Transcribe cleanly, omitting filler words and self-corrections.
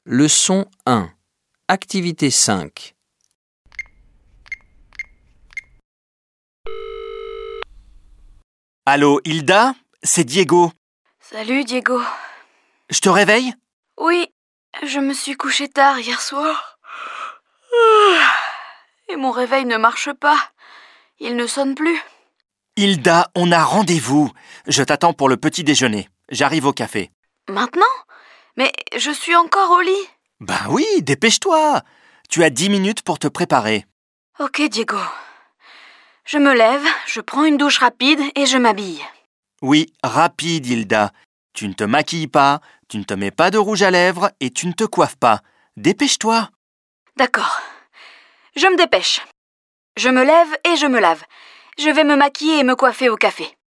Leçon 1. Activité 5. Allô, Hilda? C'est Diego. Salut Diego. Je te réveille? Oui, je me suis couchée tard hier soir. Et mon réveil ne marche pas. Il ne sonne plus. Hilda, on a rendez-vous. Je t'attends pour le petit déjeuner. J'arrive au café. Maintenant? Mais je suis encore au lit. Ben oui, dépêche-toi. Tu as 10 minutes pour te préparer. Ok Diego. Je me lève, je prends une douche rapide et je m'habille. Oui, rapide, Hilda. Tu ne te maquilles pas, tu ne te mets pas de rouge à lèvres et tu ne te coiffes pas. Dépêche-toi. D'accord. Je me dépêche. Je me lève et je me lave. Je vais me maquiller et me coiffer au café.